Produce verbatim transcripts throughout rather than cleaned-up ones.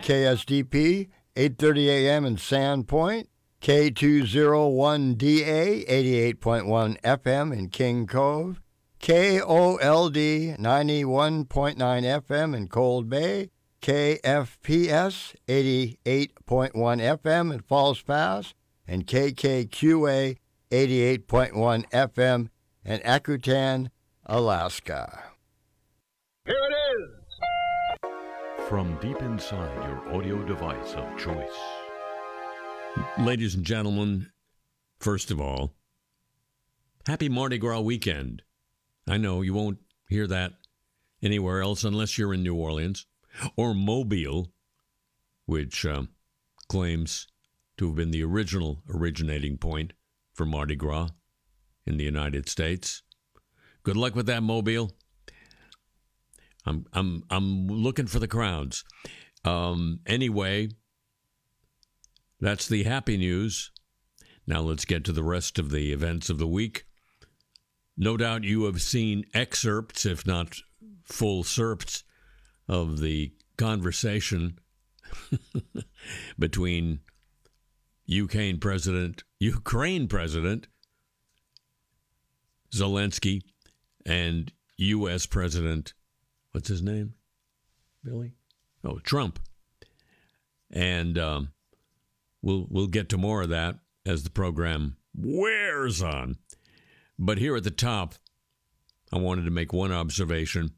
K S D P, eight thirty a.m. in Sandpoint, K two oh one D A, eighty-eight point one F M in King Cove, K O L D, ninety-one point nine F M in Cold Bay, K F P S, eighty-eight point one F M in Falls Pass, and K K Q A, eighty-eight point one F M in Akutan, Alaska. Here it is! From deep inside your audio device of choice. Ladies and gentlemen, first of all, happy Mardi Gras weekend. I know you won't hear that anywhere else unless you're in New Orleans or Mobile, which uh, claims to have been the original originating point for Mardi Gras in the United States. Good luck with that, Mobile. I'm I'm I'm looking for the crowds. Um, anyway, that's the happy news. Now let's get to the rest of the events of the week. No doubt you have seen excerpts, if not full serps, of the conversation between Ukraine President Ukraine President Zelensky and U S President, what's his name? Billy? Oh, Trump. And um, we'll we'll get to more of that as the program wears on. But here at the top, I wanted to make one observation.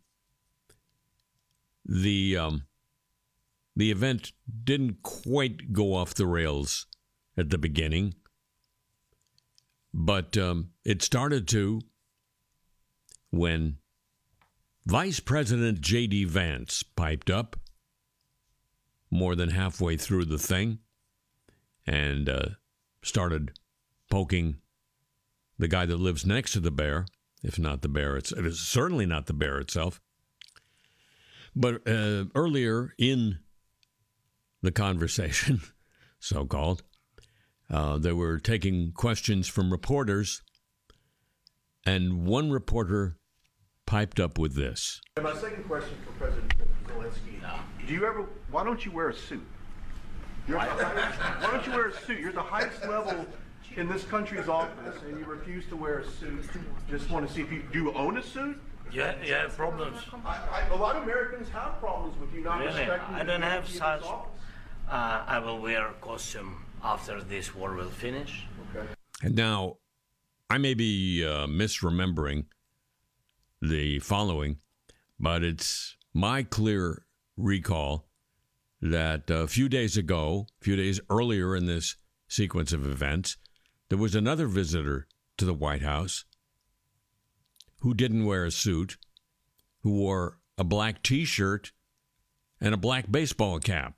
The um, the event didn't quite go off the rails at the beginning, but um, it started to when Vice President J D. Vance piped up more than halfway through the thing and uh, started poking the guy that lives next to the bear, if not the bear. It's, it is certainly not the bear itself. But uh, earlier in the conversation, so-called, uh, they were taking questions from reporters, and one reporter piped up with this. And my second question for President Zelensky: no. Do you ever? Why don't you wear a suit? You're the highest, why don't you wear a suit? You're the highest level in this country's office, and you refuse to wear a suit. Just want to see if you do you own a suit. Yeah, yeah, problems. I, I, a lot of Americans have problems with you not really? respecting. I don't the have such. Uh, I will wear a costume after this war will finish. Okay. And now, I may be uh, misremembering the following, but it's my clear recall that a few days ago, a few days earlier in this sequence of events, there was another visitor to the White House who didn't wear a suit, who wore a black T-shirt and a black baseball cap.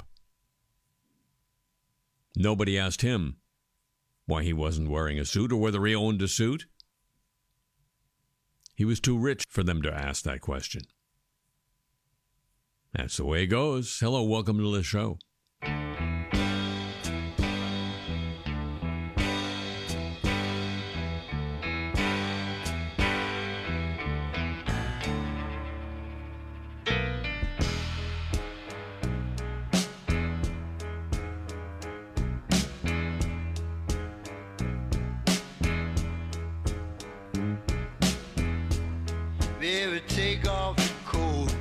Nobody asked him why he wasn't wearing a suit or whether he owned a suit. He was too rich for them to ask that question. That's the way it goes. Hello, welcome to the show. Baby, take off your coat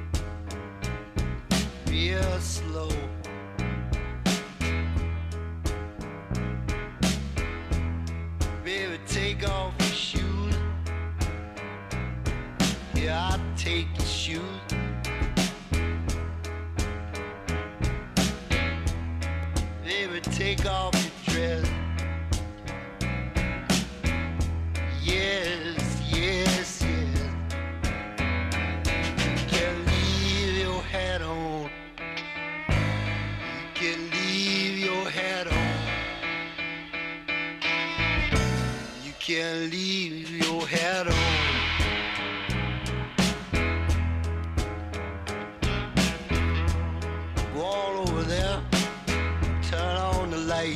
real slow. Baby, take off your shoes. Yeah, I'll take your shoes. Baby, take off your dress. Yes, yes, yes. You can leave your hat on. You can leave your hat on. You can leave your hat on. Go all over there. Turn on the light.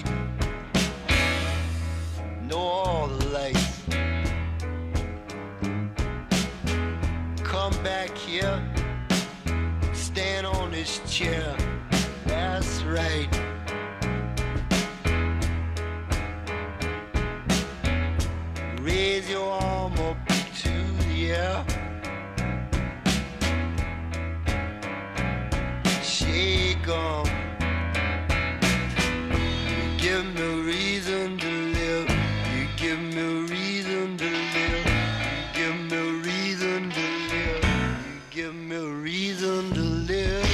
Know all the lights. Come back here. Stand on this chair. that's right. Raise your arm up to the air. Shake 'em. You give me a reason to live. You give me a reason to live. You give me a reason to live. You give me a reason to live.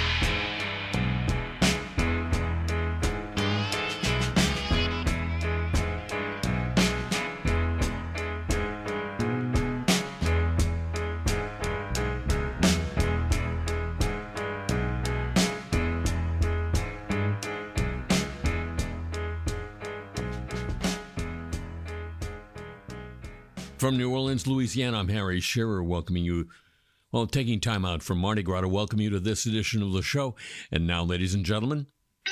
From New Orleans, Louisiana, I'm Harry Shearer, welcoming you, well, taking time out from Mardi Gras to welcome you to this edition of the show. And now, ladies and gentlemen,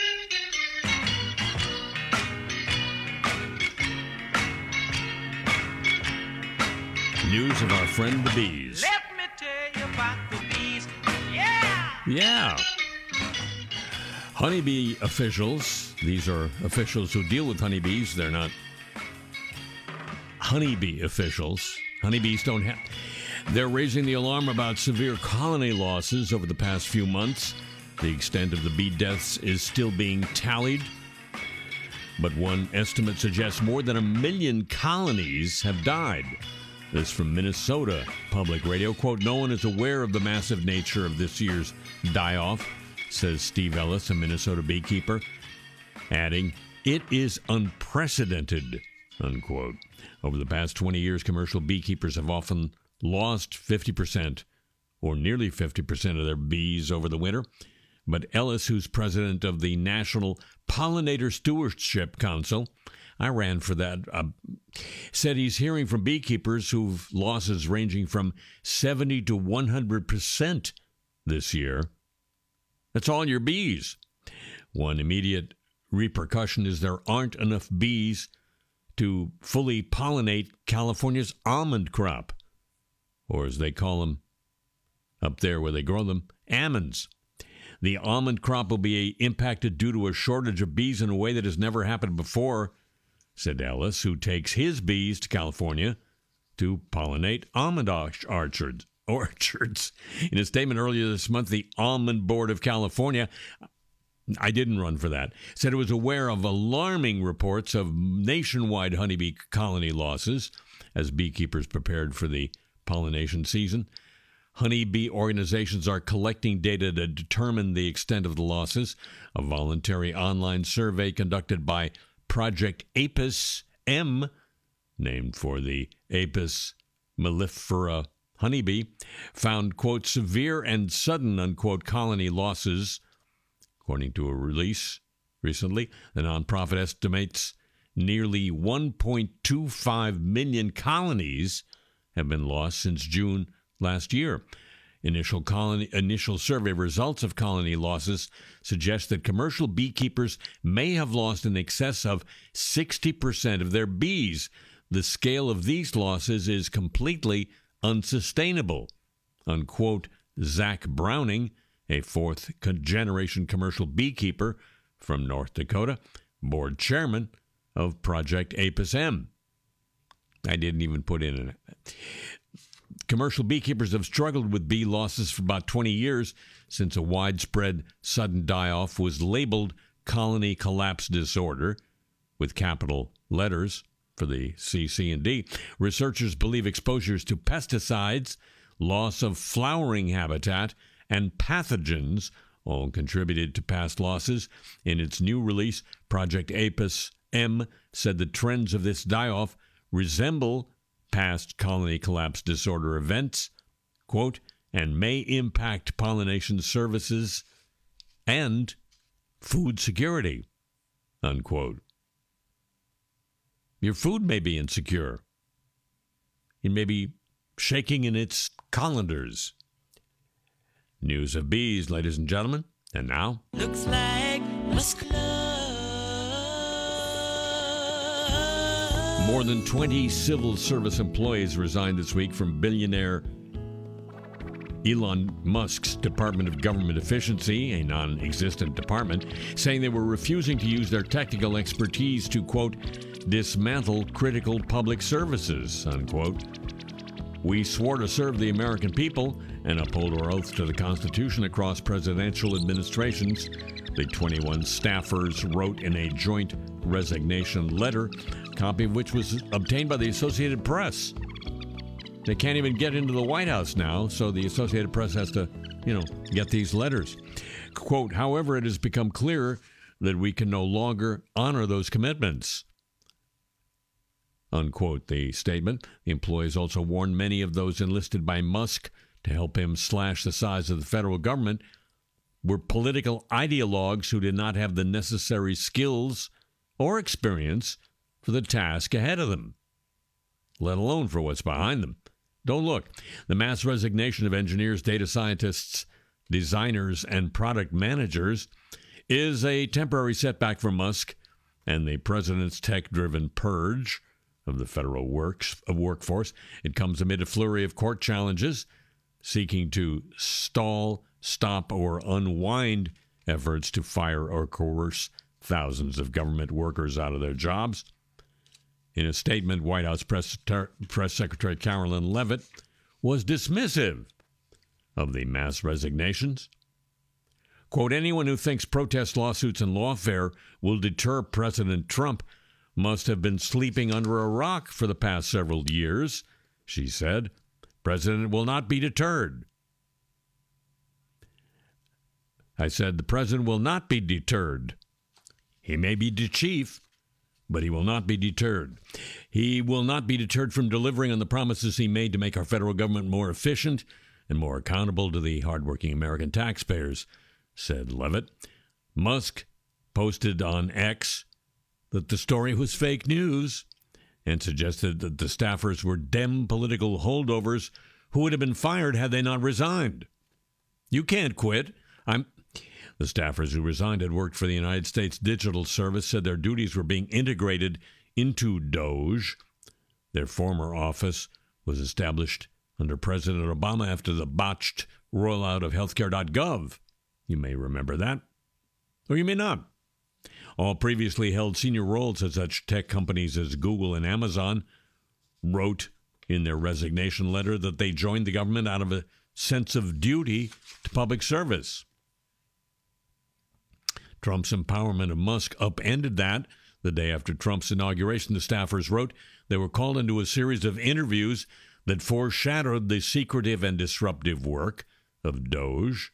news of our friend the bees. Let me tell you about the bees. Yeah! Yeah. Honeybee officials, these are officials who deal with honeybees. They're not honeybee officials. Honeybees don't have... They're raising the alarm about severe colony losses over the past few months. The extent of the bee deaths is still being tallied, but one estimate suggests more than a million colonies have died. This from Minnesota Public Radio. Quote, no one is aware of the massive nature of this year's die-off, says Steve Ellis, a Minnesota beekeeper, adding, it is unprecedented, unquote. Over the past twenty years, commercial beekeepers have often lost fifty percent or nearly fifty percent of their bees over the winter. But Ellis, who's president of the National Pollinator Stewardship Council, I ran for that, uh, said he's hearing from beekeepers who've losses ranging from seventy to one hundred percent this year. That's all your bees. One immediate repercussion is there aren't enough bees to fully pollinate California's almond crop, or as they call them up there where they grow them, almonds. The almond crop will be impacted due to a shortage of bees in a way that has never happened before, said Ellis, who takes his bees to California to pollinate almond orchards. orchards. In a statement earlier this month, the Almond Board of California, I didn't run for that, said it was aware of alarming reports of nationwide honeybee colony losses as beekeepers prepared for the pollination season. Honeybee organizations are collecting data to determine the extent of the losses. A voluntary online survey conducted by Project Apis M, named for the Apis mellifera honeybee, found, quote, severe and sudden, unquote, colony losses. According to a release recently, the nonprofit estimates nearly one point two five million colonies have been lost since June last year. Initial colony, initial survey results of colony losses suggest that commercial beekeepers may have lost in excess of sixty percent of their bees. The scale of these losses is completely unsustainable, unquote. Zach Browning, a fourth-generation commercial beekeeper from North Dakota, board chairman of Project Apis M. I didn't even put in an... Commercial beekeepers have struggled with bee losses for about twenty years since a widespread sudden die-off was labeled colony collapse disorder with capital letters for the C C and D. Researchers believe exposures to pesticides, loss of flowering habitat, and pathogens all contributed to past losses. In its new release, Project Apis M said the trends of this die-off resemble past colony collapse disorder events, quote, and may impact pollination services and food security, unquote. Your food may be insecure. It may be shaking in its colanders. News of bees, ladies and gentlemen. And now... Looks like muscular. More than twenty civil service employees resigned this week from billionaire Elon Musk's Department of Government Efficiency, a non-existent department, saying they were refusing to use their technical expertise to, quote, dismantle critical public services, unquote. We swore to serve the American people and uphold our oath to the Constitution across presidential administrations, the twenty-one staffers wrote in a joint resignation letter, a copy of which was obtained by the Associated Press. They can't even get into the White House now, so the Associated Press has to, you know, get these letters. Quote, however, it has become clear that we can no longer honor those commitments. Unquote, the statement. The employees also warned many of those enlisted by Musk to help him slash the size of the federal government were political ideologues who did not have the necessary skills or experience for the task ahead of them, let alone for what's behind them. Don't look. The mass resignation of engineers, data scientists, designers, and product managers is a temporary setback for Musk and the president's tech-driven purge of the federal works of workforce. It comes amid a flurry of court challenges seeking to stall, stop, or unwind efforts to fire or coerce thousands of government workers out of their jobs. In a statement, White House Press, Press Secretary Carolyn Leavitt was dismissive of the mass resignations. Quote, anyone who thinks protest lawsuits and lawfare will deter President Trump must have been sleeping under a rock for the past several years, she said. President will not be deterred. I said the president will not be deterred. He may be the chief, but he will not be deterred. He will not be deterred from delivering on the promises he made to make our federal government more efficient and more accountable to the hardworking American taxpayers, said Leavitt. Musk posted on X that the story was fake news and suggested that the staffers were Dem political holdovers who would have been fired had they not resigned. You can't quit. I'm... The staffers who resigned had worked for the United States Digital Service, said their duties were being integrated into Doge. Their former office was established under President Obama after the botched rollout of healthcare dot gov. You may remember that, or you may not. All previously held senior roles at such tech companies as Google and Amazon wrote in their resignation letter that they joined the government out of a sense of duty to public service. Trump's empowerment of Musk upended that. The day after Trump's inauguration, the staffers wrote they were called into a series of interviews that foreshadowed the secretive and disruptive work of Doge.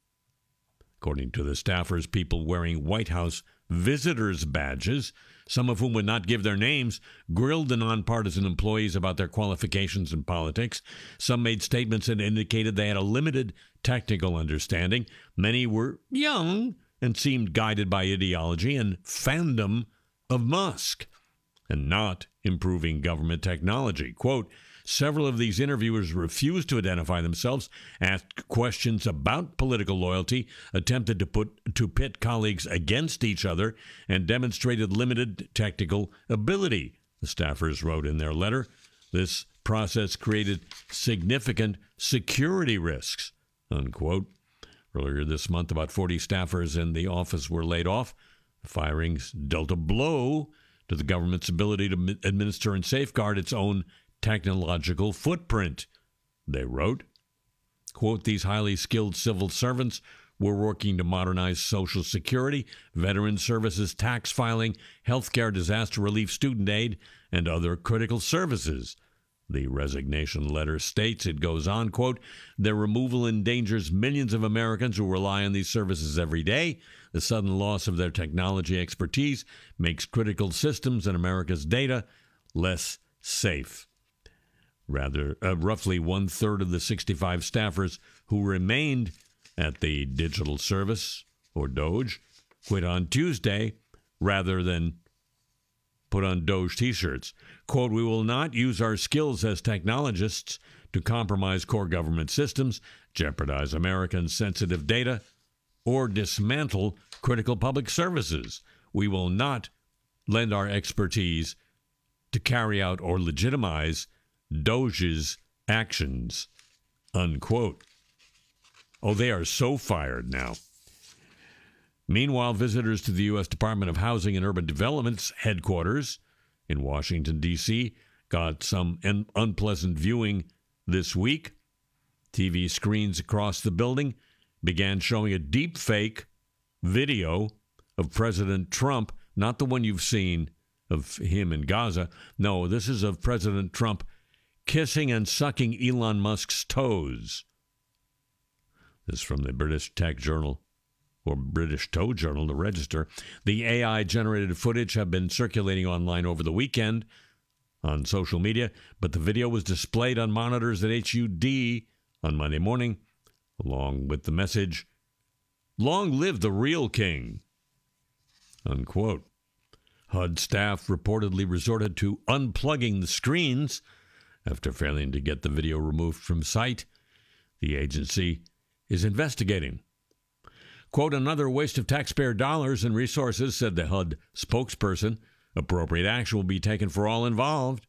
According to the staffers, people wearing White House visitors' badges, some of whom would not give their names, grilled the nonpartisan employees about their qualifications in politics. Some made statements that indicated they had a limited technical understanding. Many were young and seemed guided by ideology and fandom of Musk and not improving government technology. Quote, several of these interviewers refused to identify themselves, asked questions about political loyalty, attempted to put to pit colleagues against each other, and demonstrated limited technical ability, the staffers wrote in their letter. This process created significant security risks, unquote. Earlier this month, about forty staffers in the office were laid off. The firings dealt a blow to the government's ability to administer and safeguard its own technological footprint, they wrote. Quote, these highly skilled civil servants were working to modernize Social Security, veteran services, tax filing, healthcare, disaster relief, student aid, and other critical services. The resignation letter states, it goes on, quote, their removal endangers millions of Americans who rely on these services every day. The sudden loss of their technology expertise makes critical systems and America's data less safe. Rather, uh, roughly one-third of the sixty-five staffers who remained at the digital service, or Doge, quit on Tuesday rather than put on Doge T-shirts. Quote, we will not use our skills as technologists to compromise core government systems, jeopardize American sensitive data, or dismantle critical public services. We will not lend our expertise to carry out or legitimize Doge's actions, unquote. Oh, they are so fired now. Meanwhile, visitors to the U S Department of Housing and Urban Development's headquarters in Washington, D C got some un- unpleasant viewing this week. T V screens across the building began showing a deep fake video of President Trump, not the one you've seen of him in Gaza. No, this is of President Trump kissing and sucking Elon Musk's toes. This is from the British Tech Journal, or British Toe Journal, the Register. The A I-generated footage have been circulating online over the weekend on social media, but the video was displayed on monitors at H U D on Monday morning, along with the message, "Long live the real king," unquote. H U D staff reportedly resorted to unplugging the screens after failing to get the video removed from site. The agency is investigating. Quote, "Another waste of taxpayer dollars and resources," said the H U D spokesperson. "Appropriate action will be taken for all involved."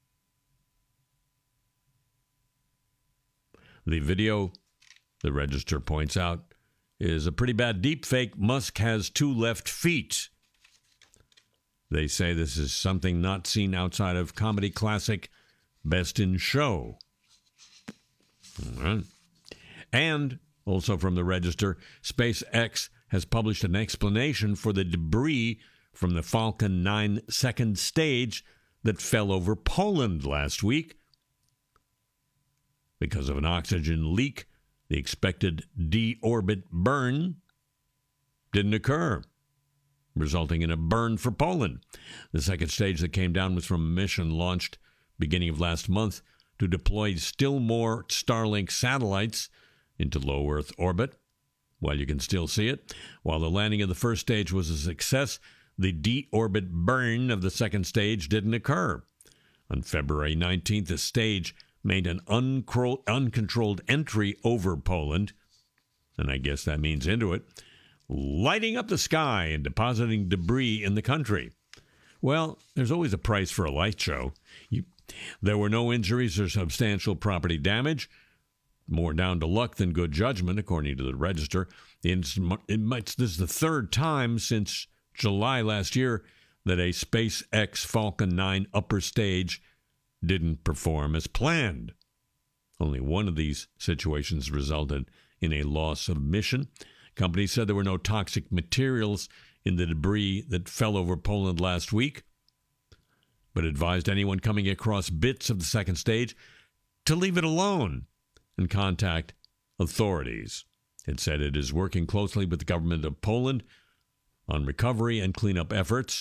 The video, the Register points out, is a pretty bad deepfake. Musk has two left feet. They say this is something not seen outside of comedy classic Best in Show. All right. And also from the Register, SpaceX has published an explanation for the debris from the Falcon nine second stage that fell over Poland last week. Because of an oxygen leak, the expected deorbit burn didn't occur, resulting in a burn for Poland. The second stage that came down was from a mission launched beginning of last month to deploy still more Starlink satellites into low Earth orbit. While you can still see it, while the landing of the first stage was a success, the deorbit burn of the second stage didn't occur. On February nineteenth, the stage made an uncro- uncontrolled entry over Poland, and I guess that means into it, lighting up the sky and depositing debris in the country. Well, there's always a price for a light show. You, there were no injuries or substantial property damage. More down to luck than good judgment, according to the Register. It's, it might, this is the third time since July last year that a SpaceX Falcon nine upper stage didn't perform as planned. Only one of these situations resulted in a loss of mission. Company said there were no toxic materials in the debris that fell over Poland last week, but advised anyone coming across bits of the second stage to leave it alone and contact authorities. It said it is working closely with the government of Poland on recovery and cleanup efforts.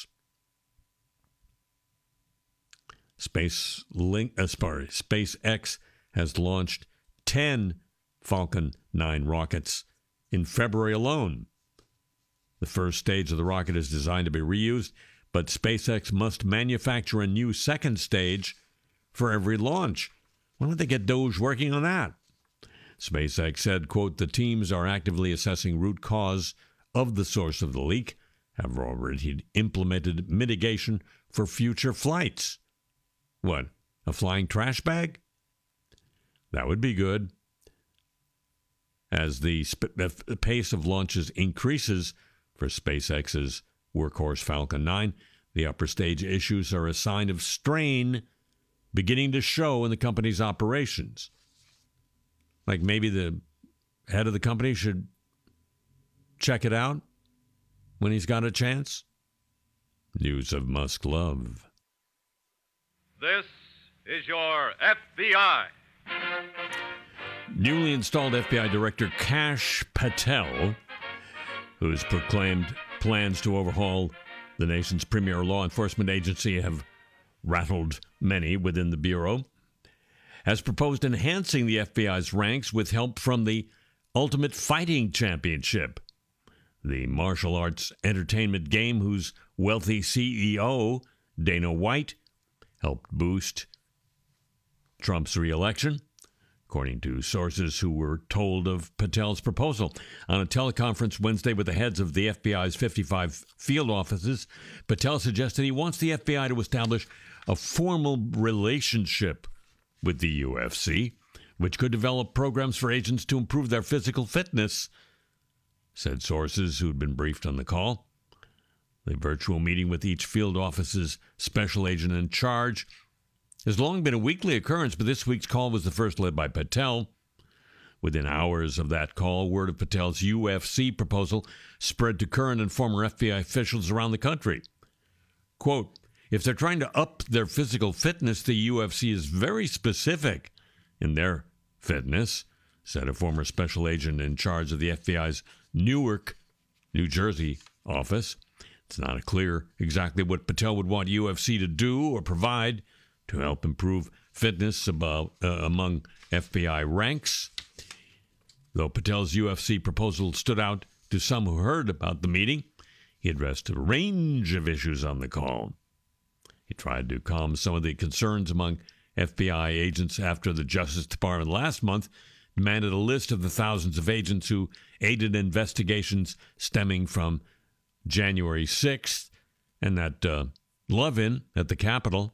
Space Link, uh, sorry, SpaceX has launched ten Falcon nine rockets in February alone. The first stage of the rocket is designed to be reused, but SpaceX must manufacture a new second stage for every launch. Why don't they get Doge working on that? SpaceX said, quote, "The teams are actively assessing root cause of the source of the leak, have already implemented mitigation for future flights." What, a flying trash bag? That would be good. As the, sp- the pace of launches increases for SpaceX's workhorse Falcon nine, the upper stage issues are a sign of strain beginning to show in the company's operations. Like maybe the head of the company should check it out when he's got a chance. News of Musk love. This is your F B I. Newly installed F B I Director Kash Patel, who's proclaimed plans to overhaul the nation's premier law enforcement agency, have rattled many within the Bureau, has proposed enhancing the F B I's ranks with help from the Ultimate Fighting Championship, the martial arts entertainment game whose wealthy C E O, Dana White, helped boost Trump's reelection, according to sources who were told of Patel's proposal. On a teleconference Wednesday with the heads of the F B I's fifty-five field offices, Patel suggested he wants the F B I to establish a formal relationship with the U F C, which could develop programs for agents to improve their physical fitness, said sources who'd been briefed on the call. The virtual meeting with each field office's special agent in charge has long been a weekly occurrence, but this week's call was the first led by Patel. Within hours of that call, word of Patel's U F C proposal spread to current and former F B I officials around the country. Quote, if they're trying to up their physical fitness, the U F C is very specific in their fitness, said a former special agent in charge of the F B I's Newark, New Jersey office. It's not clear exactly what Patel would want U F C to do or provide to help improve fitness above, uh, among F B I ranks. Though Patel's U F C proposal stood out to some who heard about the meeting, he addressed a range of issues on the call. He tried to calm some of the concerns among F B I agents after the Justice Department last month demanded a list of the thousands of agents who aided investigations stemming from January sixth, and that uh, love-in at the Capitol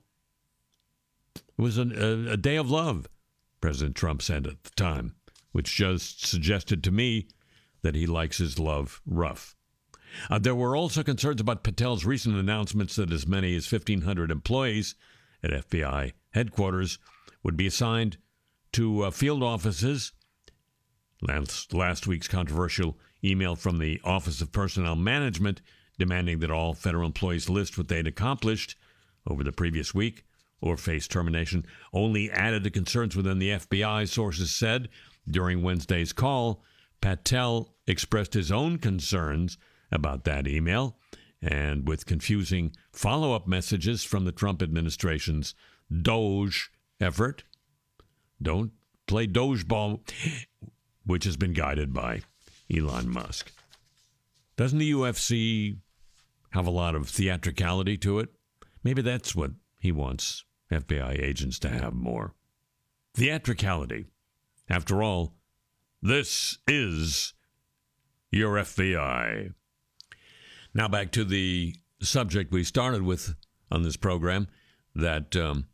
was an, a, a day of love, President Trump said at the time, which just suggested to me that he likes his love rough. Uh, there were also concerns about Patel's recent announcements that as many as fifteen hundred employees at F B I headquarters would be assigned to uh, field offices. Last, last week's controversial email from the Office of Personnel Management demanding that all federal employees list what they'd accomplished over the previous week or face termination only added to concerns within the F B I, sources said. During Wednesday's call, Patel expressed his own concerns about that email, and with confusing follow-up messages from the Trump administration's Doge effort. Don't play Doge ball, which has been guided by Elon Musk. Doesn't the U F C have a lot of theatricality to it? Maybe that's what he wants F B I agents to have more. Theatricality. After all, this is your F B I. Now back to the subject we started with on this program, that um,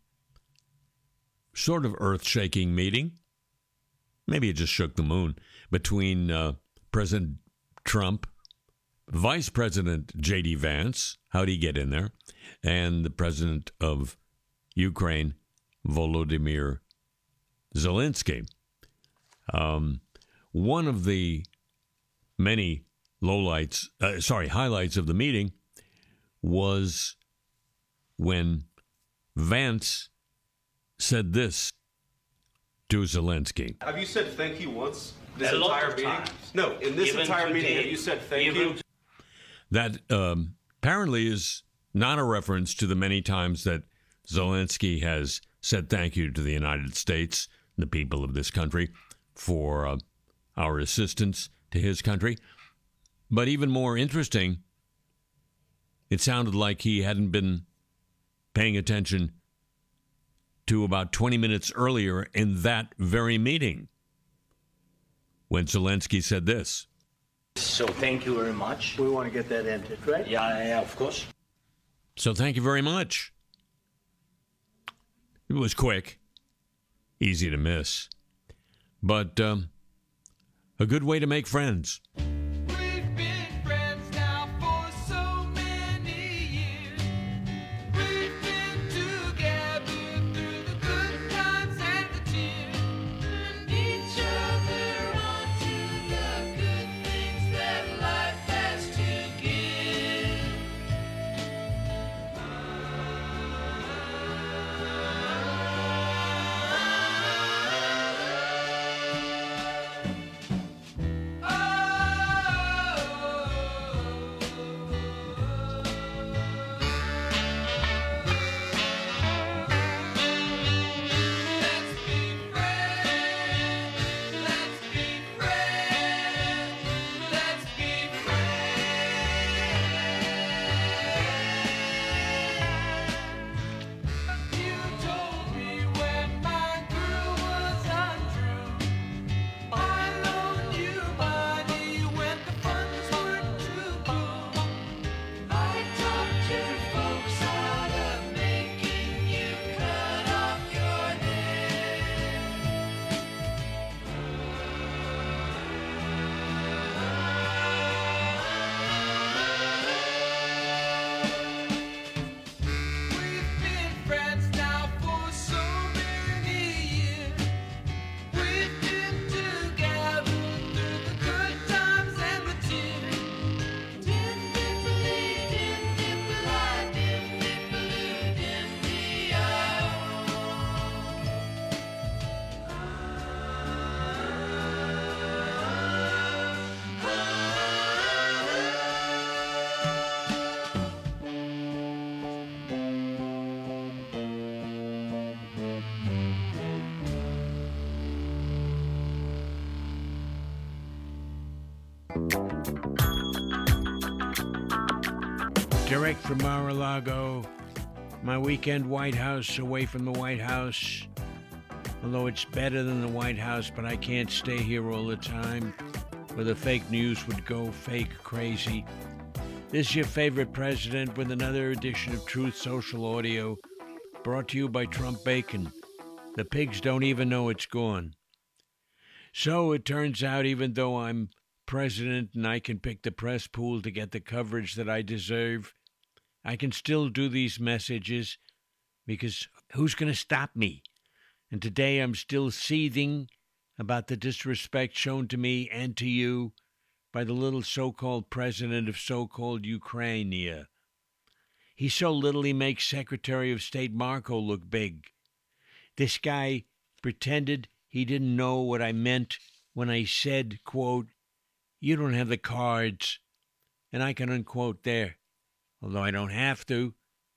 sort of earth-shaking meeting. Maybe it just shook the moon between uh, President Trump, Vice President J D Vance, how'd he get in there, and the President of Ukraine, Volodymyr Zelensky. Um, one of the many lowlights, uh, sorry, highlights of the meeting was when Vance said this to Zelensky. Have you said thank you once this A lot entire of meeting? times. No, in this Even entire meeting, today, have you said thank even you? That um, apparently is not a reference to the many times that Zelensky has said thank you to the United States, the people of this country, for uh, our assistance to his country. But even more interesting, it sounded like he hadn't been paying attention to about twenty minutes earlier in that very meeting when Zelensky said this. So thank you very much. We want to get that ended, right? Yeah, yeah, of course. So thank you very much. It was quick, easy to miss, but um, a good way to make friends. We've been friends now for so many years. We've been together through the good times and the tears. And each other onto the good things that life has to give. Direct from Mar-a-Lago, my weekend White House away from the White House. Although it's better than the White House, but I can't stay here all the time, or the fake news would go fake crazy. This is your favorite president with another edition of Truth Social Audio, brought to you by Trump Bacon. The pigs don't even know it's gone. So it turns out, even though I'm president and I can pick the press pool to get the coverage that I deserve, I can still do these messages because who's going to stop me? And today I'm still seething about the disrespect shown to me and to you by the little so-called president of so-called Ukraine. He's so little he makes Secretary of State Marco look big. This guy pretended he didn't know what I meant when I said, quote, "You don't have the cards," and I can unquote there, although I don't have to.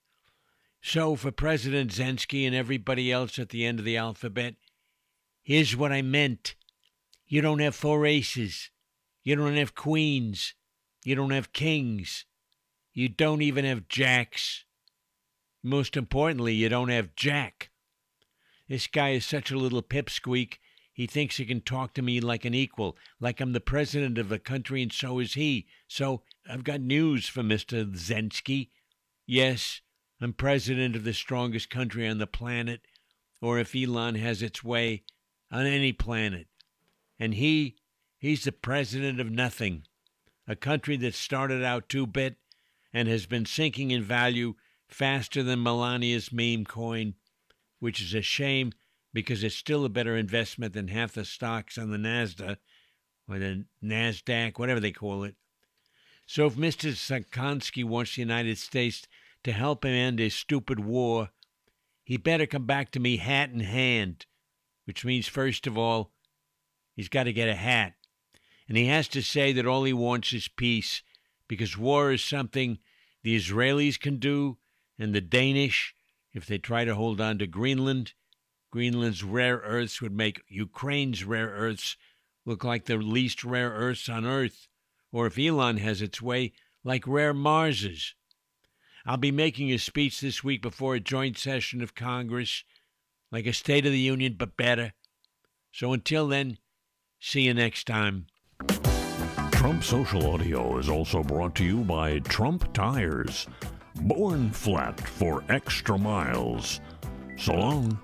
So for President Zelensky and everybody else at the end of the alphabet, here's what I meant. You don't have four aces. You don't have queens. You don't have kings. You don't even have jacks. Most importantly, you don't have Jack. This guy is such a little pipsqueak, he thinks he can talk to me like an equal, like I'm the president of the country and so is he. So I've got news for Mister Zelensky. Yes, I'm president of the strongest country on the planet, or if Elon has its way, on any planet. And he, he's the president of nothing. A country that started out two-bit and has been sinking in value faster than Melania's meme coin, which is a shame because it's still a better investment than half the stocks on the NASDAQ, or the NASDAQ, whatever they call it. So if Mister Sakonski wants the United States to help him end his stupid war, he better come back to me hat in hand, which means, first of all, he's got to get a hat. And he has to say that all he wants is peace, because war is something the Israelis can do, and the Danish, if they try to hold on to Greenland. Greenland's rare earths would make Ukraine's rare earths look like the least rare earths on Earth, or if Elon has its way, like rare Marses. I'll be making a speech this week before a joint session of Congress, like a State of the Union, but better. So until then, see you next time. Trump Social Audio is also brought to you by Trump Tires. Born flat for extra miles. So long.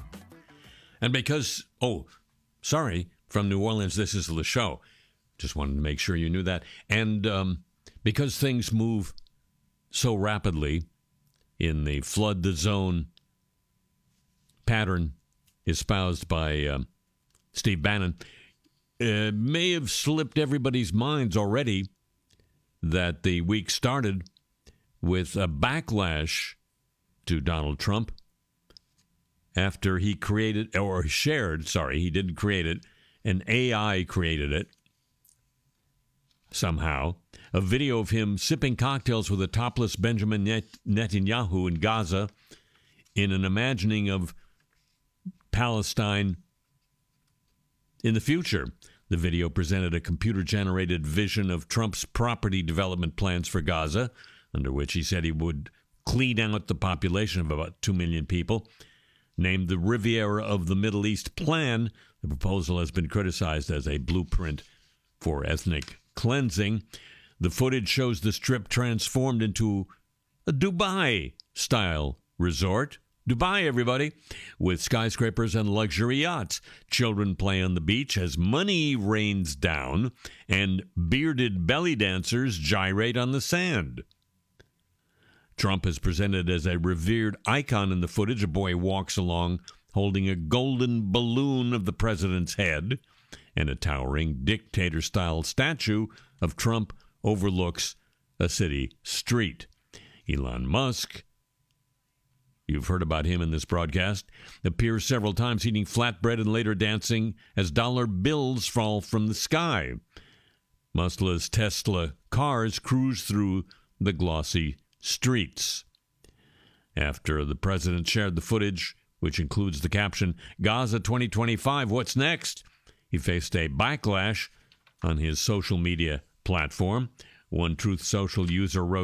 And because, oh, sorry, from New Orleans, this is the show. Just wanted to make sure you knew that. And um, because things move so rapidly in the flood the zone pattern espoused by uh, Steve Bannon, it may have slipped everybody's minds already that the week started with a backlash to Donald Trump after he created, or shared, sorry, he didn't create it, an A I created it somehow, a video of him sipping cocktails with a topless Benjamin Net- Netanyahu in Gaza in an imagining of Palestine in the future. The video presented a computer-generated vision of Trump's property development plans for Gaza, under which he said he would clean out the population of about two million people. Named the Riviera of the Middle East Plan, the proposal has been criticized as a blueprint for ethnic cleansing. The footage shows the Strip transformed into a Dubai-style resort. Dubai, everybody, with skyscrapers and luxury yachts. Children play on the beach as money rains down, and bearded belly dancers gyrate on the sand. Trump is presented as a revered icon in the footage. A boy walks along holding a golden balloon of the president's head, and a towering dictator-style statue of Trump overlooks a city street. Elon Musk, you've heard about him in this broadcast, appears several times eating flatbread and later dancing as dollar bills fall from the sky. Musk's Tesla cars cruise through the glossy streets. After the president shared the footage, which includes the caption, Gaza twenty twenty-five, what's next? He faced a backlash on his social media platform. One Truth Social user wrote,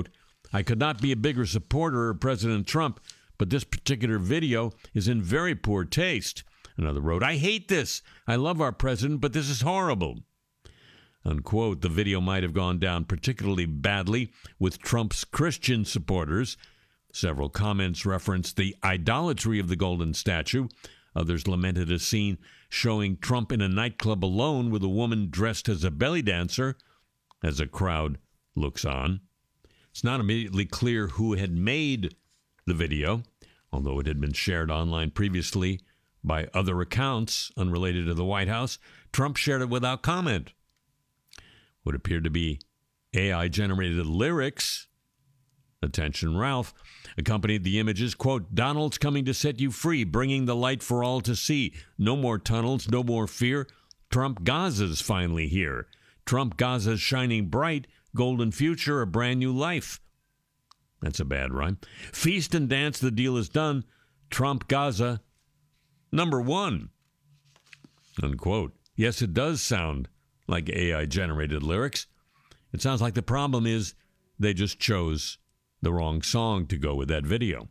I could not be a bigger supporter of President Trump, but this particular video is in very poor taste. Another wrote, I hate this. I love our president, but this is horrible. Unquote. The video might have gone down particularly badly with Trump's Christian supporters. Several comments referenced the idolatry of the golden statue. Others lamented a scene showing Trump in a nightclub alone with a woman dressed as a belly dancer as a crowd looks on. It's not immediately clear who had made the video, although it had been shared online previously by other accounts unrelated to the White House. Trump shared it without comment. What appeared to be A I-generated lyrics, attention Ralph, accompanied the images, quote, Donald's coming to set you free, bringing the light for all to see. No more tunnels, no more fear. Trump Gaza's finally here. Trump Gaza's shining bright, golden future, a brand new life. That's a bad rhyme. Feast and dance, the deal is done. Trump Gaza, number one. Unquote. Yes, it does sound like A I-generated lyrics. It sounds like the problem is they just chose the wrong song to go with that video.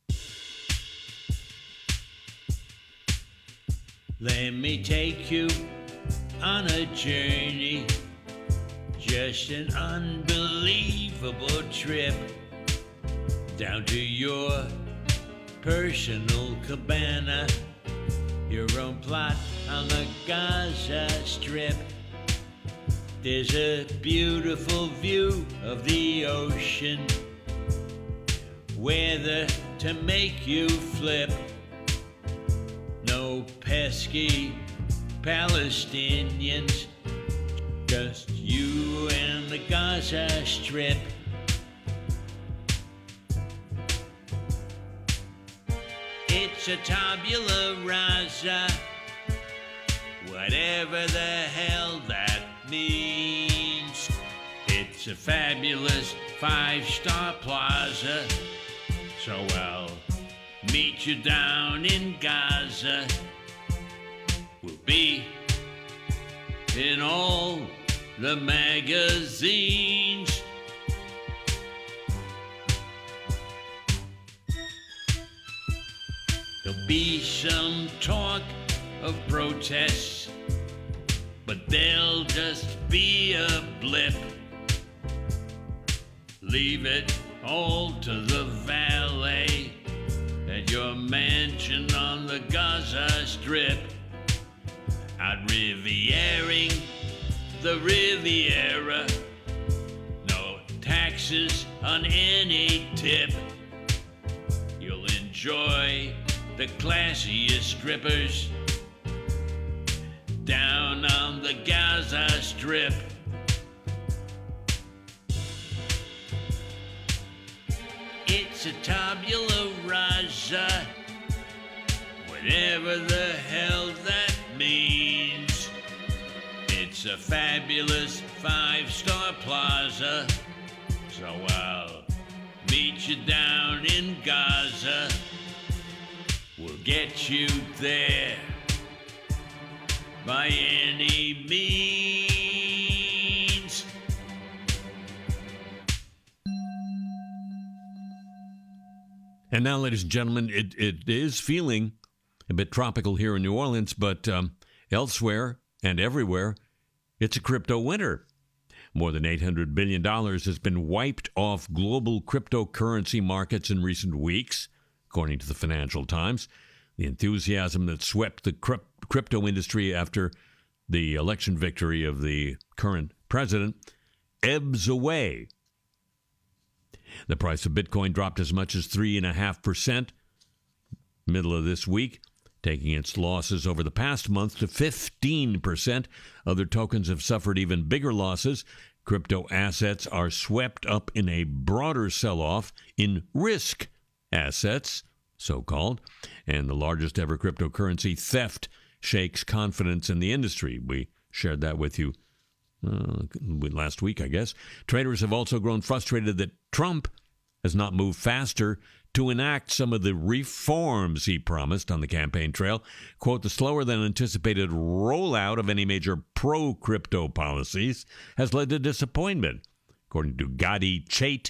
Let me take you on a journey, just an unbelievable trip, down to your personal cabana, your own plot on the Gaza Strip. There's a beautiful view of the ocean, weather to make you flip. No pesky Palestinians, just you and the Gaza Strip. It's a tabula rasa, whatever the hell that means. It's a fabulous five-star plaza, so I'll meet you down in Gaza. We'll be in all the magazines. There'll be some talk of protests, but they'll just be a blip. Leave it all to the valet at your mansion on the Gaza Strip. Out Riviering the Riviera, no taxes on any tip. You'll enjoy the classiest strippers down on the Gaza Strip. It's a tabula rasa, whatever the hell that means. It's a fabulous five-star plaza, so I'll meet you down in Gaza. We'll get you there by any means. And now, ladies and gentlemen, it, it is feeling a bit tropical here in New Orleans, but um, elsewhere and everywhere, it's a crypto winter. More than eight hundred billion dollars has been wiped off global cryptocurrency markets in recent weeks, according to the Financial Times. The enthusiasm that swept the crypt- crypto industry after the election victory of the current president ebbs away. The price of Bitcoin dropped as much as three point five percent middle of this week, taking its losses over the past month to fifteen percent. Other tokens have suffered even bigger losses. Crypto assets are swept up in a broader sell-off in risk assets, so-called, and the largest ever cryptocurrency theft shakes confidence in the industry. We shared that with you uh, last week, I guess. Traders have also grown frustrated that Trump has not moved faster to enact some of the reforms he promised on the campaign trail. Quote, the slower than anticipated rollout of any major pro-crypto policies has led to disappointment, according to Gadi Chait,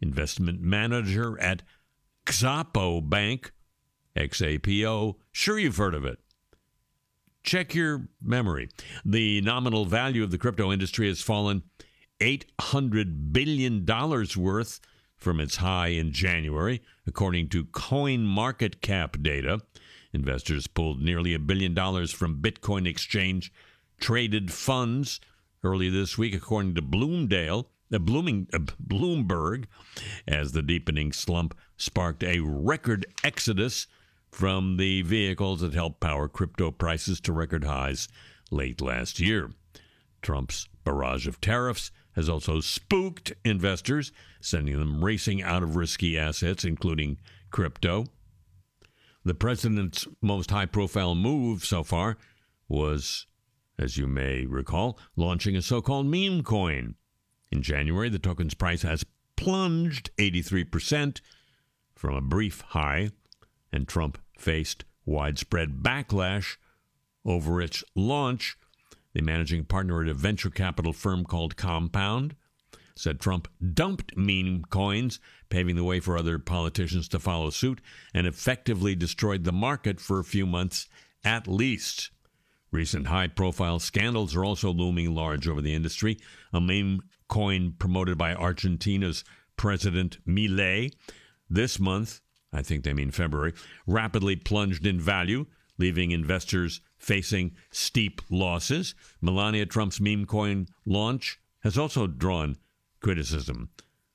investment manager at Xapo Bank, X A P O. Sure, you've heard of it. Check your memory. The nominal value of the crypto industry has fallen eight hundred billion dollars worth from its high in January, according to CoinMarketCap data. Investors pulled nearly a billion dollars from Bitcoin exchange traded funds early this week, according to Bloomdale, uh, Blooming, uh, Bloomberg, as the deepening slump sparked a record exodus from the vehicles that helped power crypto prices to record highs late last year. Trump's barrage of tariffs has also spooked investors, sending them racing out of risky assets, including crypto. The president's most high-profile move so far was, as you may recall, launching a so-called meme coin. In January, the token's price has plunged eighty-three percent from a brief high, and Trump faced widespread backlash over its launch. The managing partner at a venture capital firm called Compound said Trump dumped meme coins, paving the way for other politicians to follow suit, and effectively destroyed the market for a few months at least. Recent high-profile scandals are also looming large over the industry. A meme coin promoted by Argentina's President Milei this month, I think they mean February, rapidly plunged in value, leaving investors facing steep losses. Melania Trump's meme coin launch has also drawn criticism.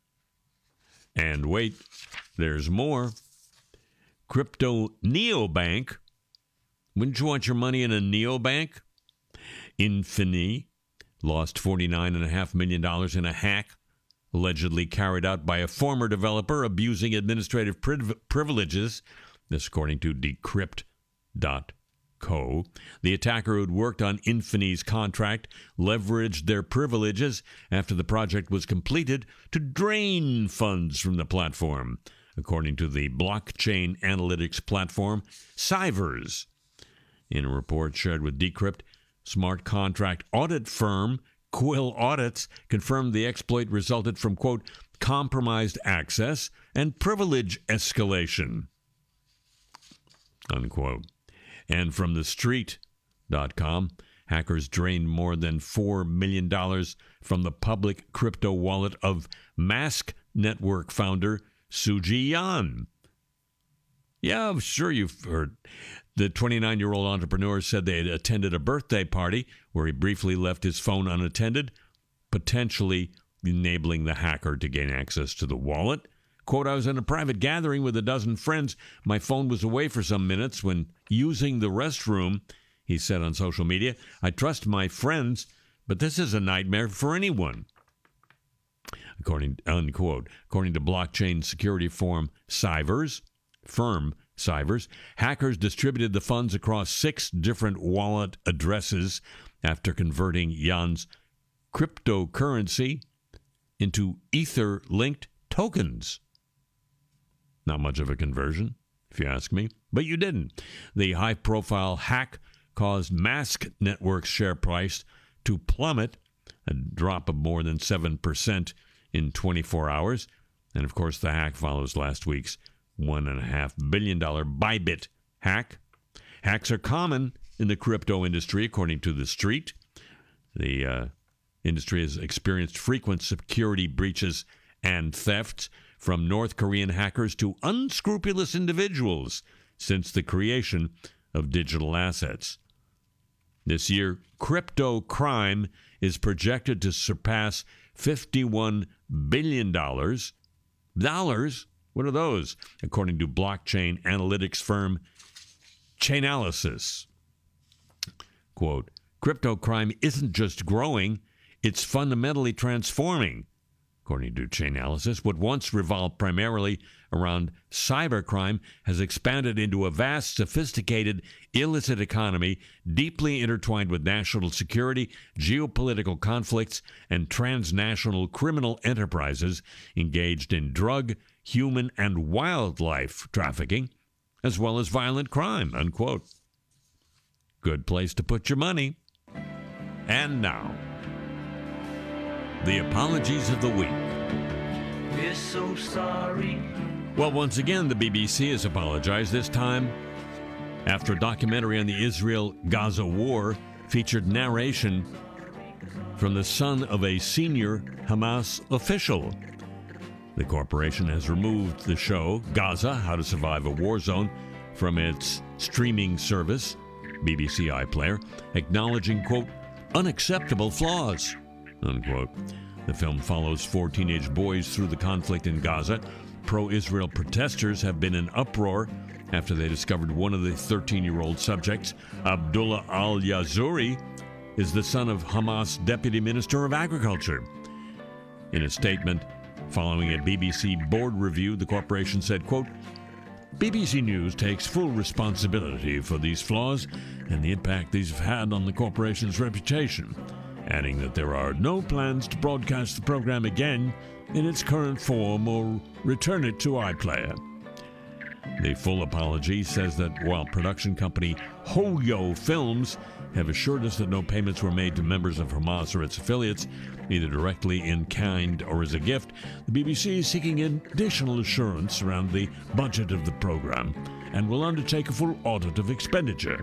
And wait, there's more. Crypto neobank. Wouldn't you want your money in a neobank? Infini lost forty-nine point five million dollars in a hack allegedly carried out by a former developer abusing administrative priv- privileges, this according to Decrypt dot co. The attacker who had worked on Infini's contract leveraged their privileges after the project was completed to drain funds from the platform, according to the blockchain analytics platform Cyvers. In a report shared with Decrypt, smart contract audit firm Quill Audits confirmed the exploit resulted from, quote, compromised access and privilege escalation, unquote. And from the street dot com, hackers drained more than four million dollars from the public crypto wallet of Mask Network founder Suji Yan. Yeah, I'm sure you've heard. The twenty-nine-year-old entrepreneur said they had attended a birthday party where he briefly left his phone unattended, potentially enabling the hacker to gain access to the wallet. Quote, I was in a private gathering with a dozen friends. My phone was away for some minutes when using the restroom, he said on social media. I trust my friends, but this is a nightmare for anyone. According, unquote. According to blockchain security firm Cyvers, firm Cyvers, hackers distributed the funds across six different wallet addresses after converting Yan's cryptocurrency into Ether-linked tokens. Not much of a conversion, if you ask me, but you didn't. The high-profile hack caused Mask Network's share price to plummet, a drop of more than seven percent in twenty-four hours. And, of course, the hack follows last week's one point five billion dollars Bybit hack. Hacks are common in the crypto industry, according to The Street. The uh, industry has experienced frequent security breaches and thefts from North Korean hackers to unscrupulous individuals since the creation of digital assets. This year, crypto crime is projected to surpass fifty-one billion dollars. Dollars? What are those? According to blockchain analytics firm Chainalysis. Quote, crypto crime isn't just growing, it's fundamentally transforming. According to Chainalysis, what once revolved primarily around cybercrime has expanded into a vast, sophisticated, illicit economy deeply intertwined with national security, geopolitical conflicts, and transnational criminal enterprises engaged in drug, human, and wildlife trafficking, as well as violent crime, unquote. Good place to put your money. And now, the apologies of the week. This so sorry. Well, once again, the B B C has apologized, this time after a documentary on the Israel-Gaza war featured narration from the son of a senior Hamas official. The corporation has removed the show, Gaza, How to Survive a War Zone, from its streaming service, B B C iPlayer, acknowledging, quote, unacceptable flaws, unquote. The film follows four teenage boys through the conflict in Gaza. Pro-Israel protesters have been in uproar after they discovered one of the thirteen-year-old subjects, Abdullah al-Yazuri, is the son of Hamas Deputy Minister of Agriculture. In a statement following a B B C board review, the corporation said, quote, B B C News takes full responsibility for these flaws and the impact these have had on the corporation's reputation, adding that there are no plans to broadcast the program again in its current form or return it to iPlayer. The full apology says that while production company Hoyo Films have assured us that no payments were made to members of Hamas or its affiliates, either directly in kind or as a gift, the B B C is seeking additional assurance around the budget of the program and will undertake a full audit of expenditure.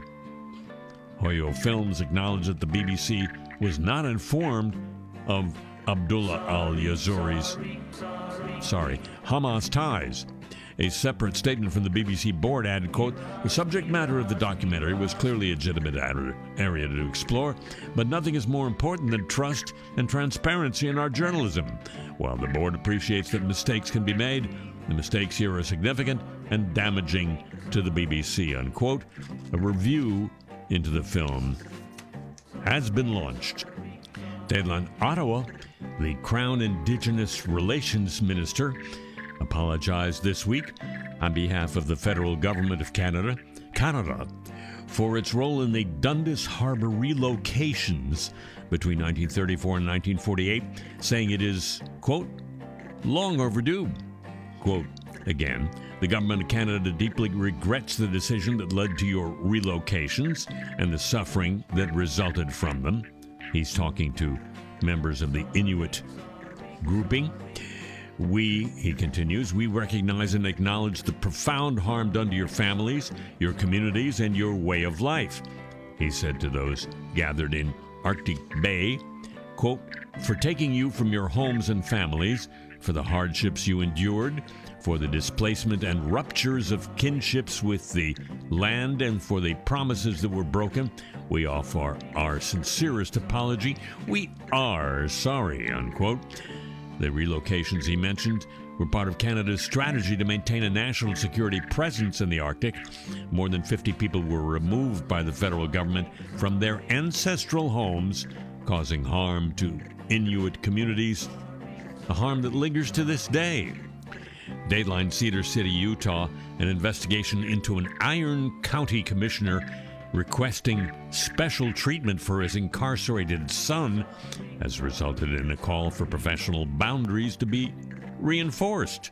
Hoyo Films acknowledged that the B B C was not informed of Abdullah al-Yazuri's, sorry, Hamas ties. A separate statement from the B B C board added, quote, the subject matter of the documentary was clearly a legitimate area to explore, but nothing is more important than trust and transparency in our journalism. While the board appreciates that mistakes can be made, the mistakes here are significant and damaging to the B B C, unquote. A review into the film has been launched. Deadline Ottawa, the Crown Indigenous Relations Minister, apologized this week on behalf of the federal government of Canada, Canada, for its role in the Dundas Harbor relocations between nineteen thirty-four and nineteen forty-eight, saying it is, quote, long overdue. Quote, again, the government of Canada deeply regrets the decision that led to your relocations and the suffering that resulted from them. He's talking to members of the Inuit grouping. We, he continues, we recognize and acknowledge the profound harm done to your families, your communities, and your way of life, he said to those gathered in Arctic Bay, quote, for taking you from your homes and families, for the hardships you endured, for the displacement and ruptures of kinships with the land, and for the promises that were broken, we offer our sincerest apology. We are sorry, unquote. The relocations he mentioned were part of Canada's strategy to maintain a national security presence in the Arctic. More than fifty people were removed by the federal government from their ancestral homes, causing harm to Inuit communities, a harm that lingers to this day. Dateline Cedar City, Utah, an investigation into an Iron County commissioner requesting special treatment for his incarcerated son has resulted in a call for professional boundaries to be reinforced.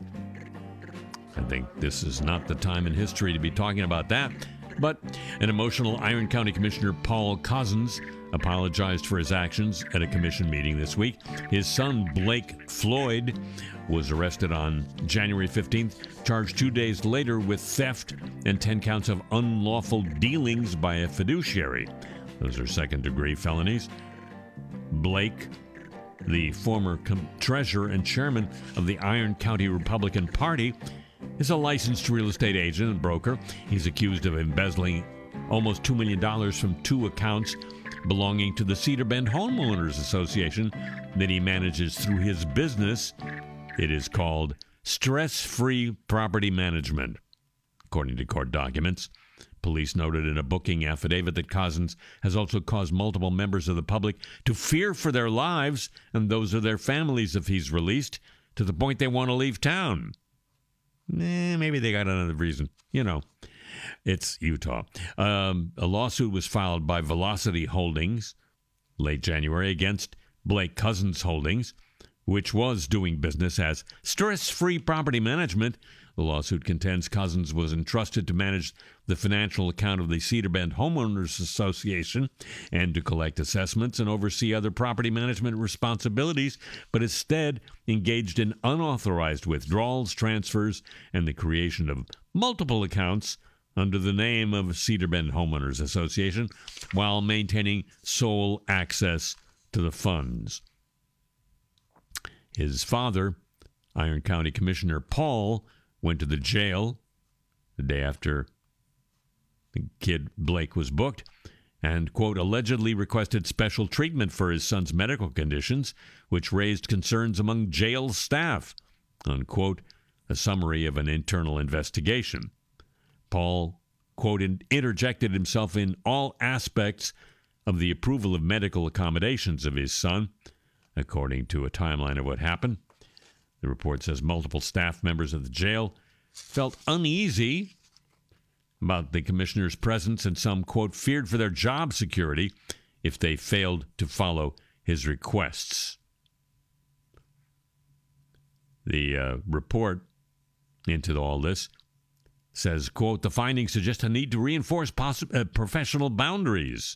I think this is not the time in history to be talking about that, but an emotional Iron County Commissioner Paul Cozzens apologized for his actions at a commission meeting this week. His son, Blake Floyd, was arrested on January fifteenth, charged two days later with theft and ten counts of unlawful dealings by a fiduciary. Those are second-degree felonies. Blake, the former com- treasurer and chairman of the Iron County Republican Party, is a licensed real estate agent and broker. He's accused of embezzling almost two million dollars from two accounts belonging to the Cedar Bend Homeowners Association that he manages through his business. It is called Stress-Free Property Management, according to court documents. Police noted in a booking affidavit that Cozzens has also caused multiple members of the public to fear for their lives and those of their families if he's released, to the point they want to leave town. Eh, maybe they got another reason. You know, it's Utah. Um, a lawsuit was filed by Velocity Holdings late January against Blake Cozzens Holdings. which was doing business as Stress-Free Property Management. The lawsuit contends Cousins was entrusted to manage the financial account of the Cedar Bend Homeowners Association and to collect assessments and oversee other property management responsibilities, but instead engaged in unauthorized withdrawals, transfers, and the creation of multiple accounts under the name of Cedar Bend Homeowners Association while maintaining sole access to the funds. His father, Iron County Commissioner Paul, went to the jail the day after the kid Blake was booked and, quote, allegedly requested special treatment for his son's medical conditions, which raised concerns among jail staff, unquote, a summary of an internal investigation. Paul, quote, interjected himself in all aspects of the approval of medical accommodations of his son, according to a timeline of what happened. The report says multiple staff members of the jail felt uneasy about the commissioner's presence and some, quote, feared for their job security if they failed to follow his requests. The uh, report into all this says, quote, the findings suggest a need to reinforce poss- uh, professional boundaries,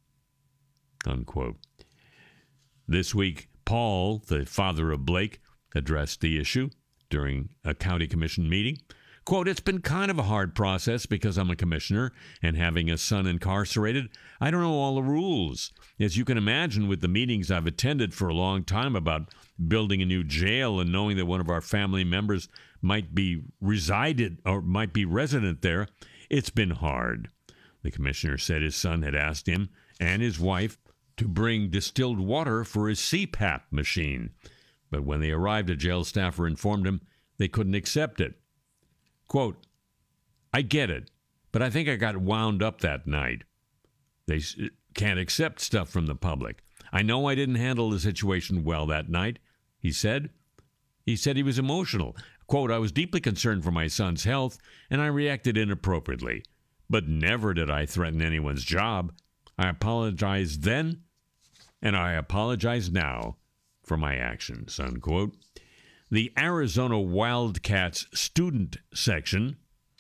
unquote. This week, Paul, the father of Blake, addressed the issue during a county commission meeting. Quote, it's been kind of a hard process because I'm a commissioner and having a son incarcerated, I don't know all the rules. As you can imagine, with the meetings I've attended for a long time about building a new jail and knowing that one of our family members might be resided or might be resident there, it's been hard. The commissioner said his son had asked him and his wife to bring distilled water for his C PAP machine. But when they arrived, a jail staffer informed him they couldn't accept it. Quote, I get it, but I think I got wound up that night. They can't accept stuff from the public. I know I didn't handle the situation well that night, he said. He said he was emotional. Quote, I was deeply concerned for my son's health, and I reacted inappropriately. But never did I threaten anyone's job. I apologized then, and I apologize now for my actions, unquote. The Arizona Wildcats student section,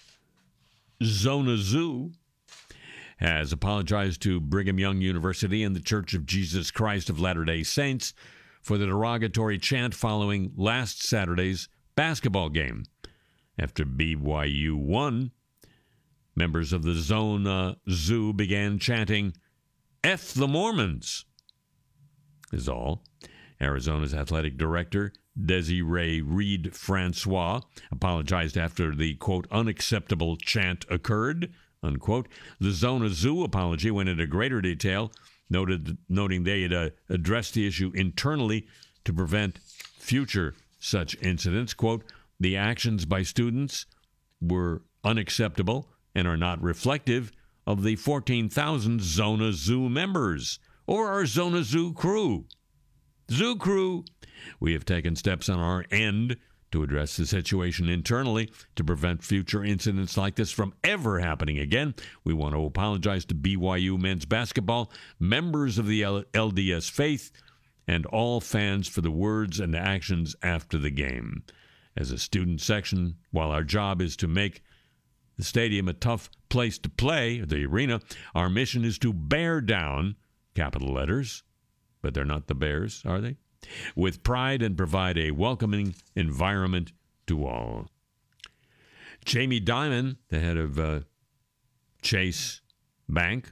Zona Zoo, has apologized to Brigham Young University and the Church of Jesus Christ of Latter-day Saints for the derogatory chant following last Saturday's basketball game. After B Y U won, members of the Zona Zoo began chanting, F the Mormons, is all. Arizona's athletic director, Desiree Reed Francois, apologized after the, quote, unacceptable chant occurred, unquote. The Zona Zoo apology went into greater detail, noted, noting they had uh, addressed the issue internally to prevent future such incidents. Quote, the actions by students were unacceptable and are not reflective of the fourteen thousand Zona Zoo members or our Zona Zoo crew. Zoo crew, we have taken steps on our end to address the situation internally to prevent future incidents like this from ever happening again. We want to apologize to B Y U men's basketball, members of the L D S faith, and all fans for the words and actions after the game. As a student section, while our job is to make the stadium a tough place to play, the arena, our mission is to bear down, capital letters, but they're not the Bears, are they? With pride and provide a welcoming environment to all. Jamie Dimon, the head of uh, Chase Bank,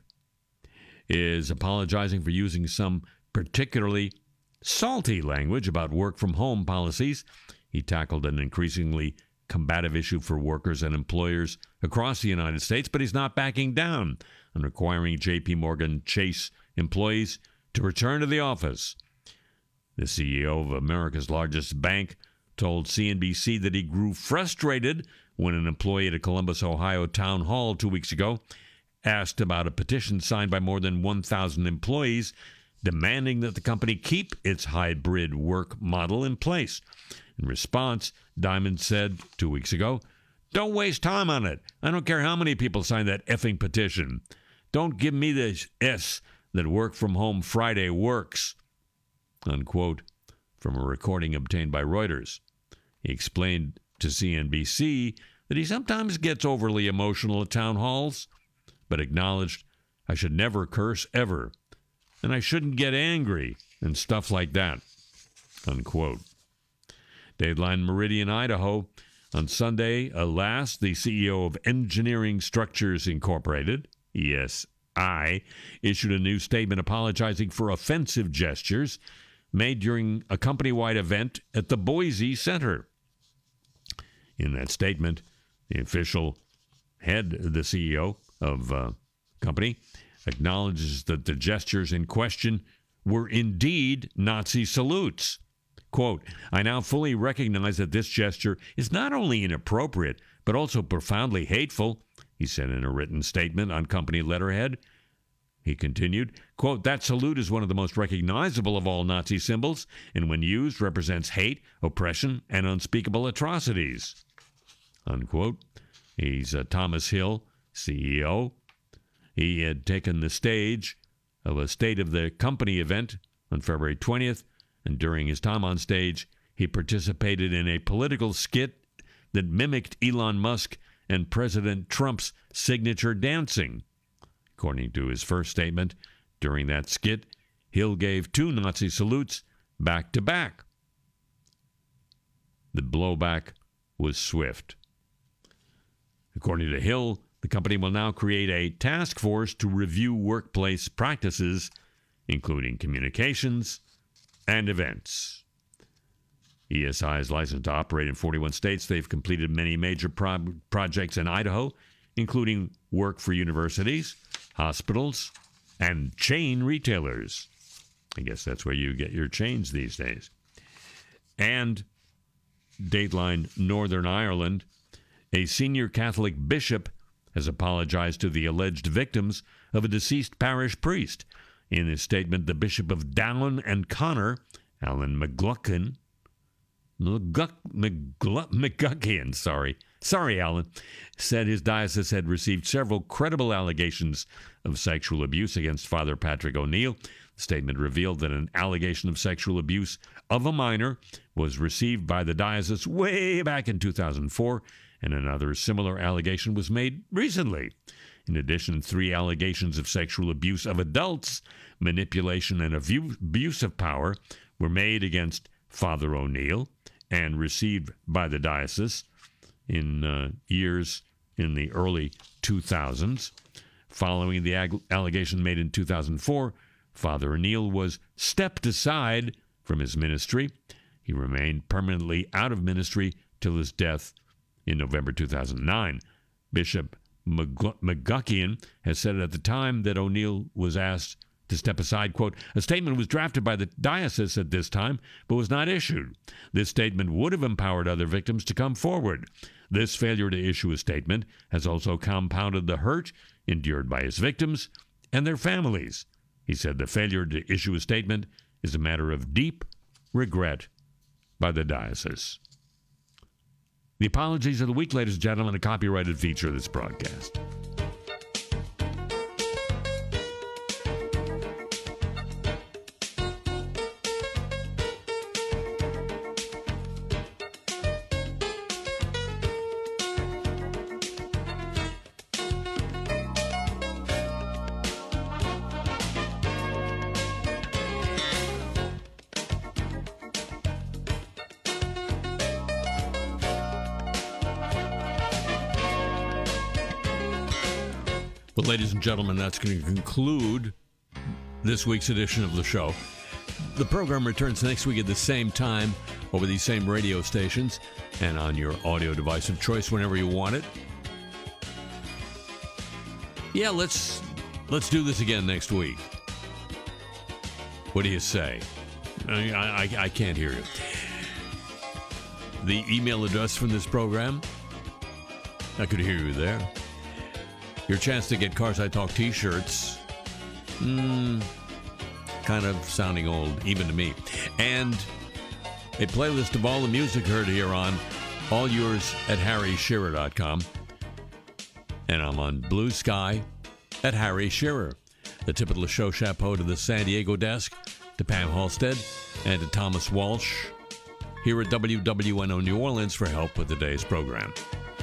is apologizing for using some particularly salty language about work-from-home policies. He tackled an increasingly combative issue for workers and employers across the United States, but he's not backing down on requiring J P Morgan Chase employees to return to the office. The C E O of America's largest bank told C N B C that he grew frustrated when an employee at a Columbus, Ohio town hall two weeks ago asked about a petition signed by more than one thousand employees demanding that the company keep its hybrid work model in place. In response, Dimon said two weeks ago, don't waste time on it. I don't care how many people sign that effing petition. Don't give me this S that work from home Friday works, unquote, from a recording obtained by Reuters. He explained to C N B C that he sometimes gets overly emotional at town halls, but acknowledged, "I should never curse ever, and I shouldn't get angry," and stuff like that, unquote. Dateline Meridian, Idaho. On Sunday, Alas, the C E O of Engineering Structures Incorporated, E S I, issued a new statement apologizing for offensive gestures made during a company-wide event at the Boise Center. In that statement, the official head, the C E O of the uh, company, acknowledges that the gestures in question were indeed Nazi salutes. Quote, "I now fully recognize that this gesture is not only inappropriate, but also profoundly hateful," he said in a written statement on company letterhead. He continued, quote, "That salute is one of the most recognizable of all Nazi symbols, and when used represents hate, oppression, and unspeakable atrocities," unquote. He's uh, Thomas Hill, C E O. He had taken the stage of a State of the Company event on February twentieth, and during his time on stage, he participated in a political skit that mimicked Elon Musk and President Trump's signature dancing. According to his first statement, during that skit, Hill gave two Nazi salutes back to back. The blowback was swift. According to Hill, the company will now create a task force to review workplace practices, including communications and events. E S I is licensed to operate in forty-one states. They've completed many major pro- projects in Idaho, including work for universities, hospitals, and chain retailers. I guess that's where you get your chains these days. And Dateline Northern Ireland, a senior Catholic bishop has apologized to the alleged victims of a deceased parish priest. In his statement, the Bishop of Down and Connor, Alan McGluckin, McGuck, McGluck, McGuckian, sorry, sorry, Alan, said his diocese had received several credible allegations of sexual abuse against Father Patrick O'Neill. The statement revealed that an allegation of sexual abuse of a minor was received by the diocese way back in two thousand four, and another similar allegation was made recently. In addition, three allegations of sexual abuse of adults, manipulation, and abuse of power were made against Father O'Neill and received by the diocese in uh, years in the early two thousands. Following the ag- allegation made in two thousand four, Father O'Neill was stepped aside from his ministry. He remained permanently out of ministry till his death in November two thousand nine. Bishop McGuckian has said at the time that O'Neill was asked to step aside, quote, "A statement was drafted by the diocese at this time, but was not issued. This statement would have empowered other victims to come forward. This failure to issue a statement has also compounded the hurt endured by his victims and their families." He said the failure to issue a statement is a matter of deep regret by the diocese. The apologies of the week, ladies and gentlemen, a copyrighted feature of this broadcast. Well, ladies and gentlemen, that's going to conclude this week's edition of the show. The program returns next week at the same time over these same radio stations and on your audio device of choice whenever you want it. Yeah, let's let's do this again next week. What do you say? I, I, I can't hear you. The email address from this program, I could hear you there. Your chance to get Cars I Talk t-shirts, mm, kind of sounding old, even to me. And a playlist of all the music heard here on All Yours at harry shearer dot com. And I'm on Blue Sky at Harry Shearer. The tip of the show chapeau to the San Diego desk to Pam Halstead, and to Thomas Walsh here at W W N O New Orleans for help with today's program.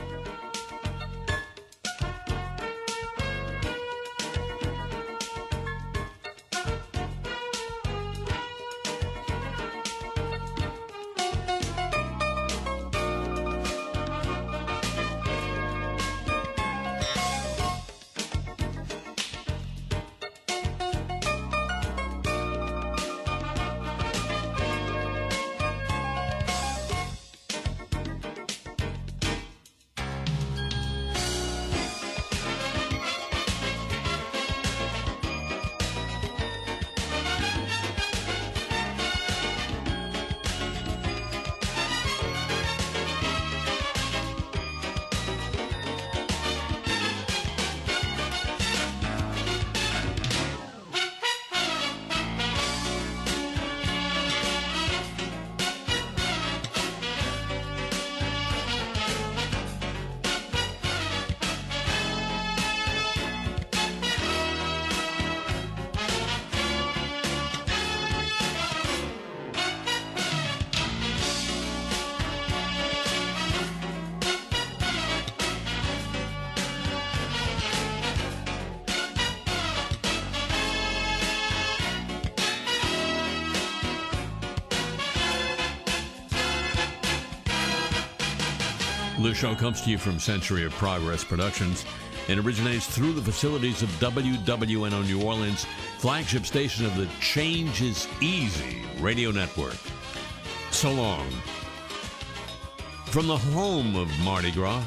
The show comes to you from Century of Progress Productions and originates through the facilities of W W N O New Orleans, flagship station of the Change is Easy radio network. So long. From the home of Mardi Gras,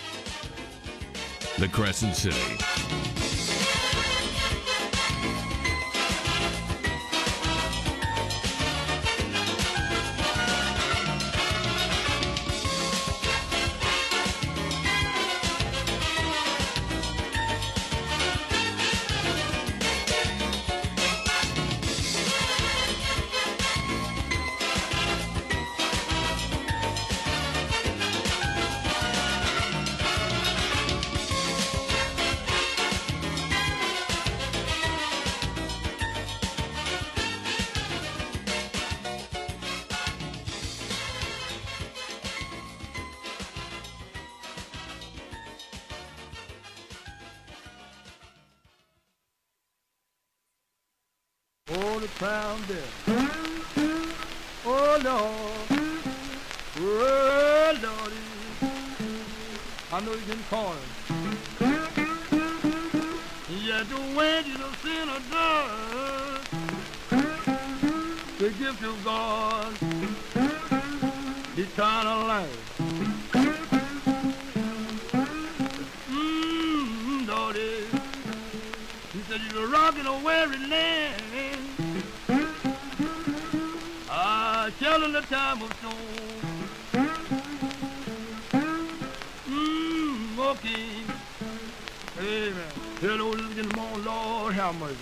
the Crescent City. Oh, the crown there. Oh, Lord. Oh, Lordy. I know you can call him. Yet the wages of sin are done. The gift of God, eternal life. Mmm, Lordy. He said he's a rock in a weary land. I tell him the time of storm. Mmm, okay. Amen. Hello, little more, Lord, have mercy.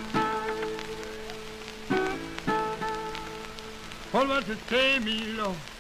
What was to save me, Lord?